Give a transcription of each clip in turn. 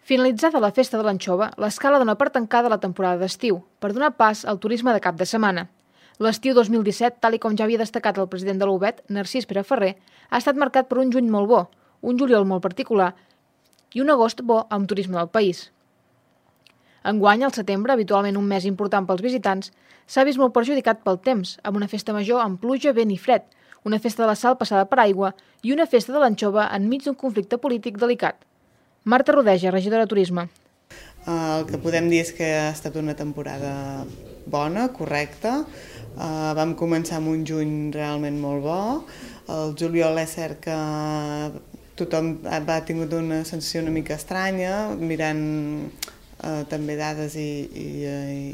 Finalitzada la festa de l'anxova, l'Escala dona per tancada la temporada d'estiu, per donar pas al turisme de cap de setmana. L'estiu 2017, tal com ja havia destacat el president de l'UBET, Narcís Pere Ferrer, ha estat marcat per un juny molt bo, un juliol molt particular i un agost bo amb turisme del país. Enguany, al setembre, habitualment un mes important pels visitants, s'ha vist molt perjudicat pel temps, amb una festa major amb pluja, vent i fred, una festa de la Sal passada per aigua i una festa de l'anxova enmig d'un conflicte polític delicat. Marta Rodeja, regidora de Turisme. El que podem dir és que ha estat una temporada bona, correcta. Vam començar amb un juny realment molt bo. El juliol és cert que tothom ha tingut una sensació una mica estranya, mirant també dades i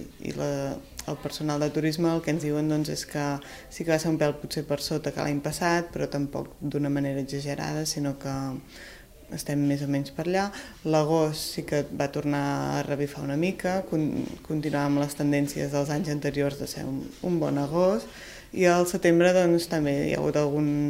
el personal de turisme. El que ens diuen és que sí que va ser un pèl potser per sota que l'any passat, però tampoc d'una manera exagerada, sinó que estem més o menys per allà. L'agost sí que va tornar a revifar una mica, continuar amb les tendències dels anys anteriors de ser un bon agost, i al setembre també hi ha hagut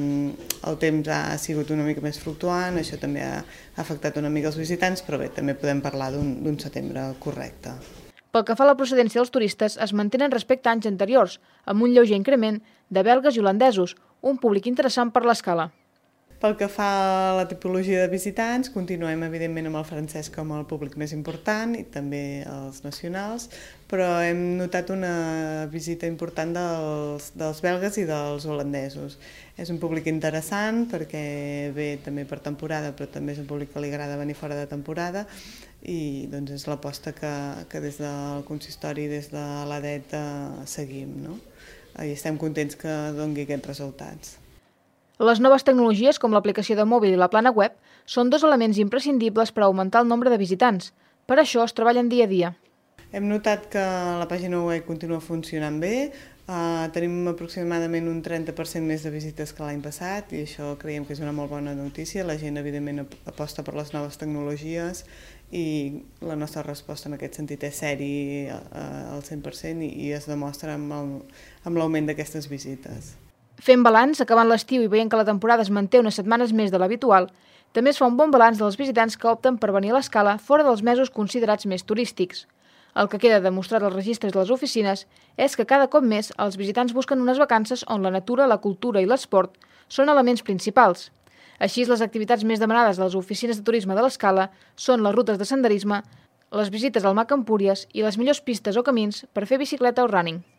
el temps ha sigut una mica més fluctuant, això també ha afectat una mica els visitants, però bé, també podem parlar d'un setembre correcte. Pel que fa a la procedència dels turistes, es mantenen respecte a anys anteriors, amb un lleuger increment de belgues i holandesos, un públic interessant per l'Escala. Pel que fa a la tipologia de visitants, continuem evidentment amb el francès com el públic més important i també els nacionals, però hem notat una visita important dels belgues i dels holandesos. És un públic interessant perquè ve també per temporada, però també és un públic que li agrada venir fora de temporada i és l'aposta que des del consistori, des de l'ADET seguim, no? I estem contents que doni aquests resultats. Les noves tecnologies, com l'aplicació de mòbil i la plana web, són dos elements imprescindibles per augmentar el nombre de visitants. Per això es treballen dia a dia. Hem notat que la pàgina web continua funcionant bé, tenim aproximadament un 30% més de visites que l'any passat i això creiem que és una molt bona notícia. La gent evidentment aposta per les noves tecnologies i la nostra resposta en aquest sentit és seri al 100% i es demostra amb l'augment d'aquestes visites. Fent balanç, acabant l'estiu i veient que la temporada es manté unes setmanes més de l'habitual, també es fa un bon balanç dels visitants que opten per venir a l'Escala fora dels mesos considerats més turístics. El que queda demostrat als registres de les oficines és que cada cop més els visitants busquen unes vacances on la natura, la cultura i l'esport són elements principals. Així, les activitats més demanades de les oficines de turisme de l'Escala són les rutes de senderisme, les visites al Mac Empúries i les millors pistes o camins per fer bicicleta o running.